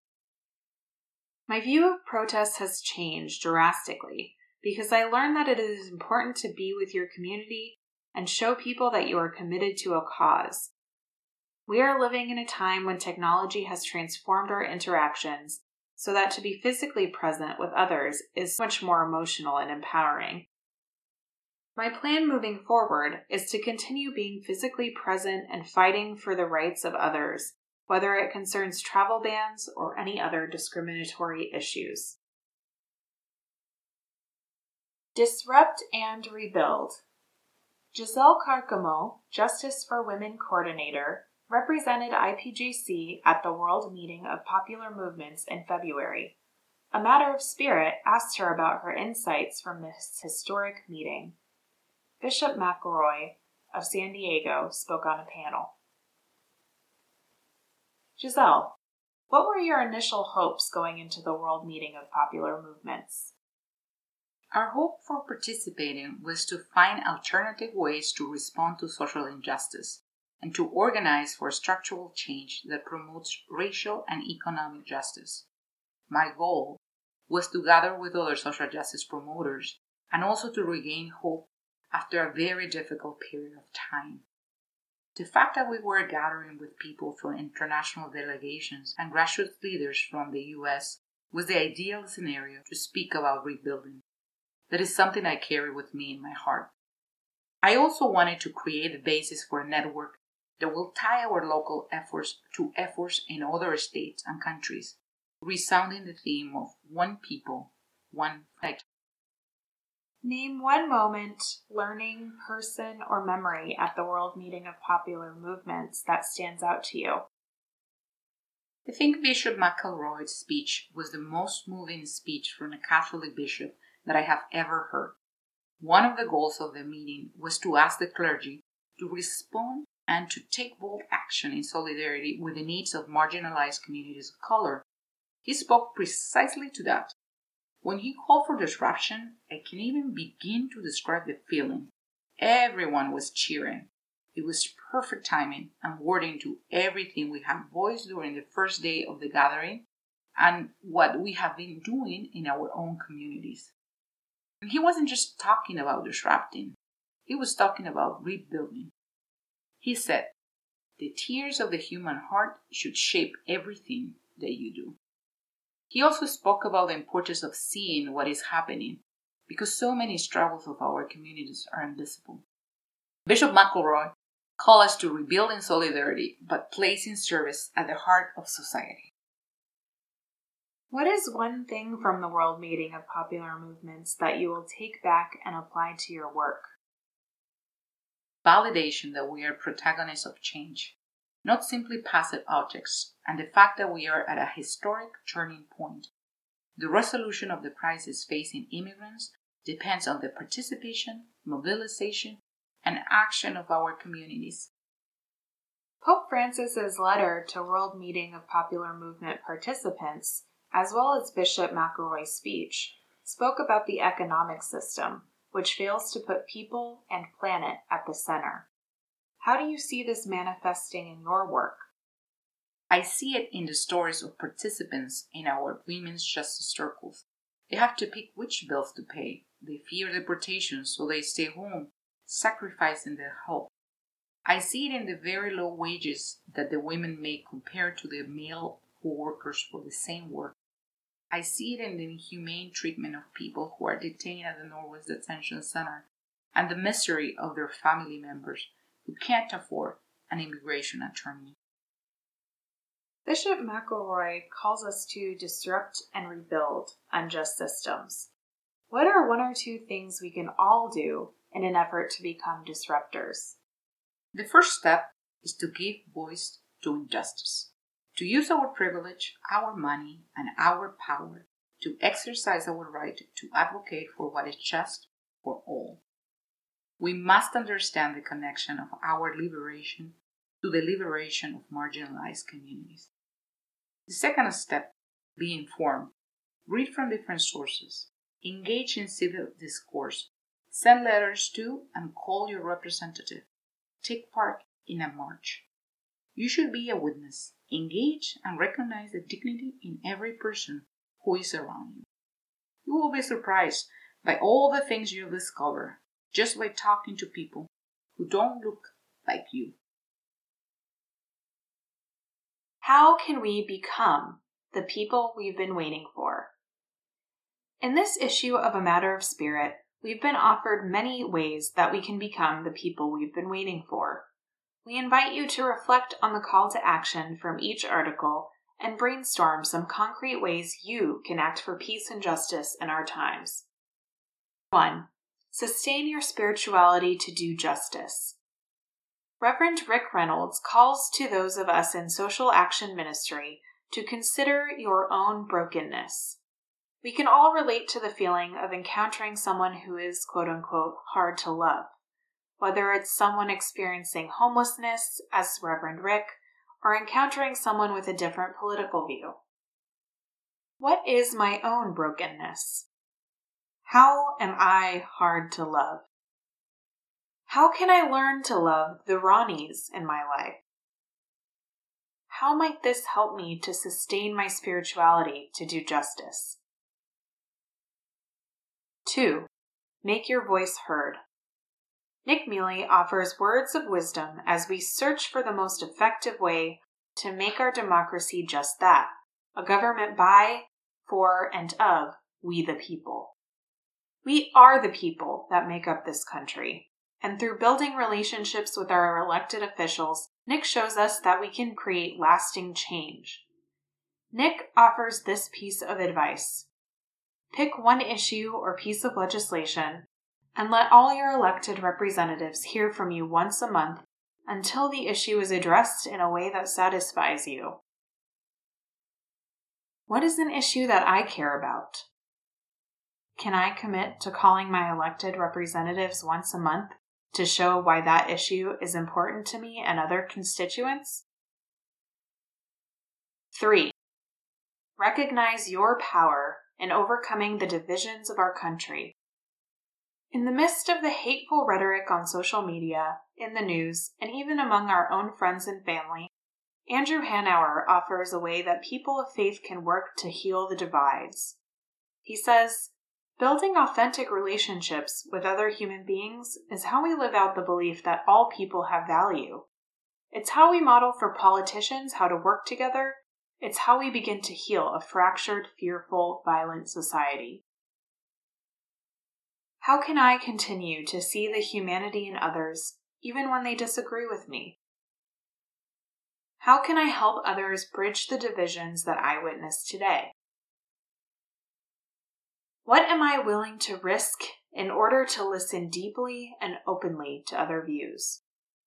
My view of protests has changed drastically because I learned that it is important to be with your community and show people that you are committed to a cause. We are living in a time when technology has transformed our interactions so that to be physically present with others is much more emotional and empowering. My plan moving forward is to continue being physically present and fighting for the rights of others, whether it concerns travel bans or any other discriminatory issues. Disrupt and Rebuild. Giselle Carcamo, Justice for Women Coordinator, represented IPJC at the World Meeting of Popular Movements in February. A Matter of Spirit asked her about her insights from this historic meeting. Bishop McElroy of San Diego spoke on a panel. Giselle, what were your initial hopes going into the World Meeting of Popular Movements? Our hope for participating was to find alternative ways to respond to social injustice and to organize for structural change that promotes racial and economic justice. My goal was to gather with other social justice promoters and also to regain hope after a very difficult period of time. The fact that we were gathering with people from international delegations and grassroots leaders from the US was the ideal scenario to speak about rebuilding. That is something I carry with me in my heart. I also wanted to create the basis for a network that will tie our local efforts to efforts in other states and countries, resounding the theme of one people, one flag. Name one moment, learning, person, or memory at the World Meeting of Popular Movements that stands out to you. I think Bishop McElroy's speech was the most moving speech from a Catholic bishop that I have ever heard. One of the goals of the meeting was to ask the clergy to respond and to take bold action in solidarity with the needs of marginalized communities of color. He spoke precisely to that. When he called for disruption, I can even begin to describe the feeling. Everyone was cheering. It was perfect timing and wording to everything we had voiced during the first day of the gathering and what we have been doing in our own communities. And he wasn't just talking about disrupting. He was talking about rebuilding. He said, "The tears of the human heart should shape everything that you do." He also spoke about the importance of seeing what is happening because so many struggles of our communities are invisible. Bishop McElroy called us to rebuild in solidarity, but placing service at the heart of society. What is one thing from the World Meeting of Popular Movements that you will take back and apply to your work? Validation that we are protagonists of change, not simply passive objects, and the fact that we are at a historic turning point. The resolution of the crisis facing immigrants depends on the participation, mobilization, and action of our communities. Pope Francis's letter to World Meeting of Popular Movement participants, as well as Bishop McElroy's speech, spoke about the economic system, which fails to put people and planet at the center. How do you see this manifesting in your work? I see it in the stories of participants in our women's justice circles. They have to pick which bills to pay. They fear deportation, so they stay home, sacrificing their health. I see it in the very low wages that the women make compared to the male co-workers for the same work. I see it in the inhumane treatment of people who are detained at the Norwest Detention Center and the misery of their family members who can't afford an immigration attorney. Bishop McElroy calls us to disrupt and rebuild unjust systems. What are one or two things we can all do in an effort to become disruptors? The first step is to give voice to injustice, to use our privilege, our money, and our power to exercise our right to advocate for what is just for all. We must understand the connection of our liberation to the liberation of marginalized communities. The second step, be informed. Read from different sources. Engage in civil discourse. Send letters to and call your representative. Take part in a march. You should be a witness. Engage and recognize the dignity in every person who is around you. You will be surprised by all the things you'll discover just by talking to people who don't look like you. How can we become the people we've been waiting for? In this issue of A Matter of Spirit, we've been offered many ways that we can become the people we've been waiting for. We invite you to reflect on the call to action from each article and brainstorm some concrete ways you can act for peace and justice in our times. 1. Sustain your spirituality to do justice. Reverend Rick Reynolds calls to those of us in social action ministry to consider your own brokenness. We can all relate to the feeling of encountering someone who is, quote-unquote, hard to love, whether it's someone experiencing homelessness, as Reverend Rick, or encountering someone with a different political view. What is my own brokenness? How am I hard to love? How can I learn to love the Ronnies in my life? How might this help me to sustain my spirituality to do justice? 2. Make your voice heard. Nick Mealy offers words of wisdom as we search for the most effective way to make our democracy just that, a government by, for, and of we the people. We are the people that make up this country, and through building relationships with our elected officials, Nick shows us that we can create lasting change. Nick offers this piece of advice. Pick one issue or piece of legislation and let all your elected representatives hear from you once a month until the issue is addressed in a way that satisfies you. What is an issue that I care about? Can I commit to calling my elected representatives once a month to show why that issue is important to me and other constituents? 3. Recognize your power in overcoming the divisions of our country. In the midst of the hateful rhetoric on social media, in the news, and even among our own friends and family, Andrew Hanauer offers a way that people of faith can work to heal the divides. He says, building authentic relationships with other human beings is how we live out the belief that all people have value. It's how we model for politicians how to work together. It's how we begin to heal a fractured, fearful, violent society. How can I continue to see the humanity in others, even when they disagree with me? How can I help others bridge the divisions that I witness today? What am I willing to risk in order to listen deeply and openly to other views?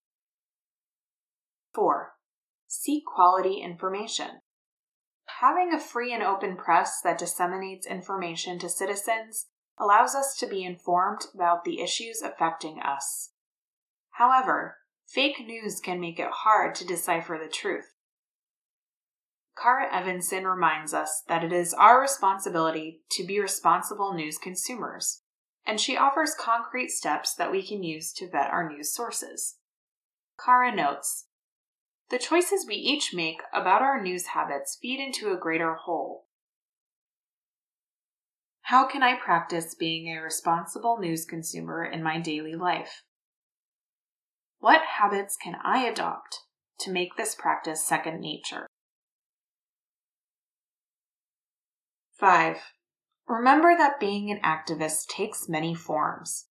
4. Seek quality information. Having a free and open press that disseminates information to citizens allows us to be informed about the issues affecting us. However, fake news can make it hard to decipher the truth. Cara Evanson reminds us that it is our responsibility to be responsible news consumers, and she offers concrete steps that we can use to vet our news sources. Cara notes, the choices we each make about our news habits feed into a greater whole. How can I practice being a responsible news consumer in my daily life? What habits can I adopt to make this practice second nature? 5. Remember that being an activist takes many forms.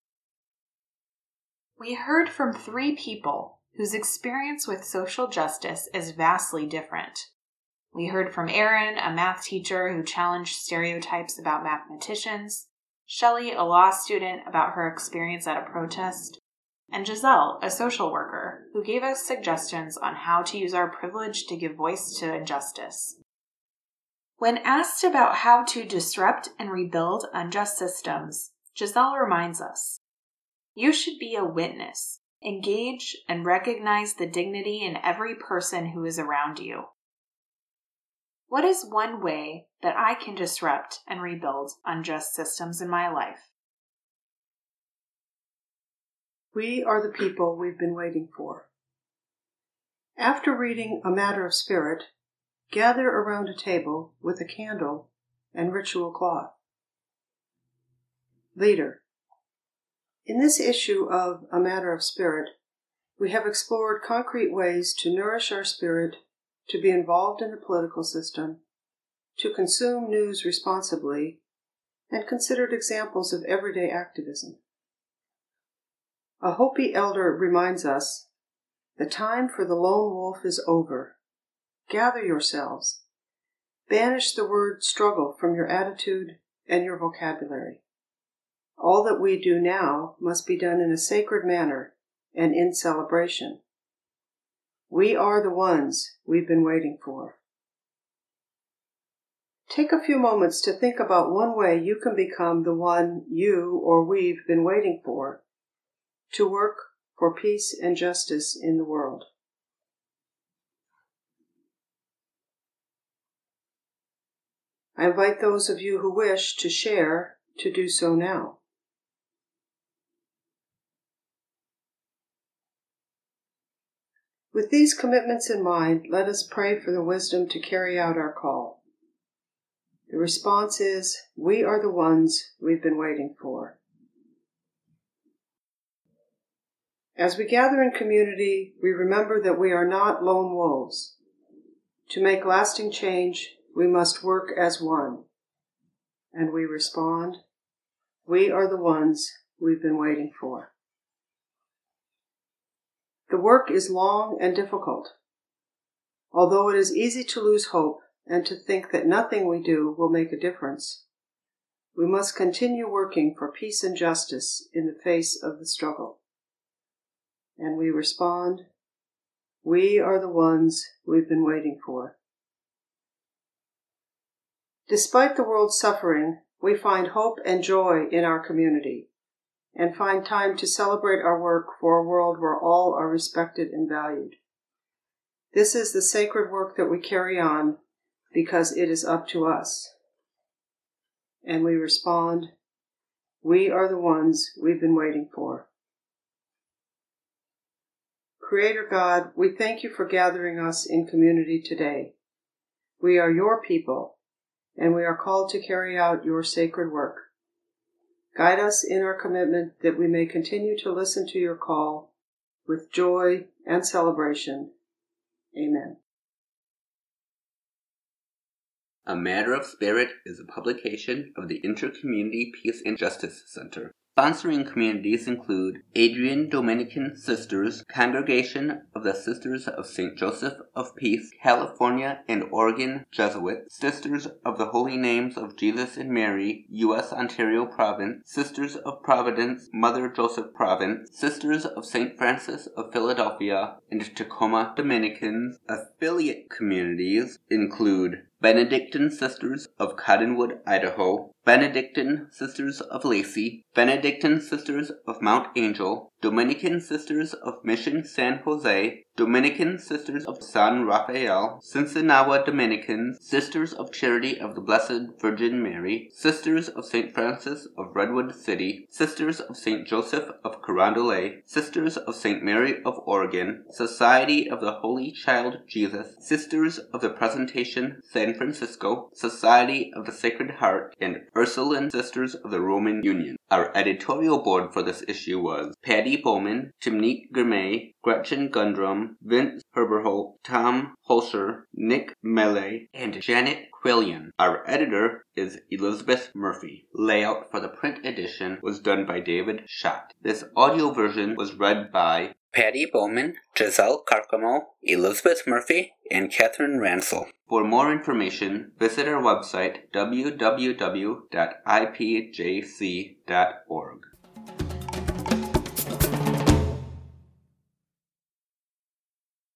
We heard from 3 people whose experience with social justice is vastly different. We heard from Erin, a math teacher who challenged stereotypes about mathematicians, Shelley, a law student, about her experience at a protest, and Giselle, a social worker, who gave us suggestions on how to use our privilege to give voice to injustice. When asked about how to disrupt and rebuild unjust systems, Giselle reminds us, you should be a witness, engage, and recognize the dignity in every person who is around you. What is one way that I can disrupt and rebuild unjust systems in my life? We are the people we've been waiting for. After reading A Matter of Spirit, gather around a table with a candle and ritual cloth. Leader. In this issue of A Matter of Spirit, we have explored concrete ways to nourish our spirit, to be involved in the political system, to consume news responsibly, and considered examples of everyday activism. A Hopi elder reminds us, the time for the lone wolf is over. Gather yourselves. Banish the word struggle from your attitude and your vocabulary. All that we do now must be done in a sacred manner and in celebration. We are the ones we've been waiting for. Take a few moments to think about one way you can become the one you or we've been waiting for, to work for peace and justice in the world. I invite those of you who wish to share to do so now. With these commitments in mind, let us pray for the wisdom to carry out our call. The response is, we are the ones we've been waiting for. As we gather in community, we remember that we are not lone wolves. To make lasting change, we must work as one. And we respond, we are the ones we've been waiting for. The work is long and difficult. Although it is easy to lose hope and to think that nothing we do will make a difference, we must continue working for peace and justice in the face of the struggle. And we respond, we are the ones we've been waiting for. Despite the world's suffering, we find hope and joy in our community and find time to celebrate our work for a world where all are respected and valued. This is the sacred work that we carry on because it is up to us. And we respond, we are the ones we've been waiting for. Creator God, we thank you for gathering us in community today. We are your people, and we are called to carry out your sacred work. Guide us in our commitment that we may continue to listen to your call with joy and celebration. Amen. A Matter of Spirit is a publication of the Intercommunity Peace and Justice Center. Sponsoring communities include Adrian Dominican Sisters, Congregation of the Sisters of St. Joseph of Peace, California and Oregon Jesuit, Sisters of the Holy Names of Jesus and Mary, U.S. Ontario Province, Sisters of Providence, Mother Joseph Province, Sisters of St. Francis of Philadelphia, and Tacoma Dominicans. Affiliate communities include Benedictine Sisters of Cottonwood, Idaho, Benedictine Sisters of Lacey, Benedictine Sisters of Mount Angel, Dominican Sisters of Mission San Jose, Dominican Sisters of San Rafael, Sinsinawa Dominicans, Sisters of Charity of the Blessed Virgin Mary, Sisters of St. Francis of Redwood City, Sisters of St. Joseph of Carondelet, Sisters of St. Mary of Oregon, Society of the Holy Child Jesus, Sisters of the Presentation San Francisco, Society of the Sacred Heart, and Ursuline Sisters of the Roman Union. Our editorial board for this issue was Patty Bowman, Timnit Girmay, Gretchen Gundrum, Vince Herberholt, Tom Holscher, Nick Melee, and Janet Quillian. Our editor is Elizabeth Murphy. Layout for the print edition was done by David Schott. This audio version was read by Patty Bowman, Giselle Carcamo, Elizabeth Murphy, and Catherine Ransel. For more information, visit our website www.ipjc.org.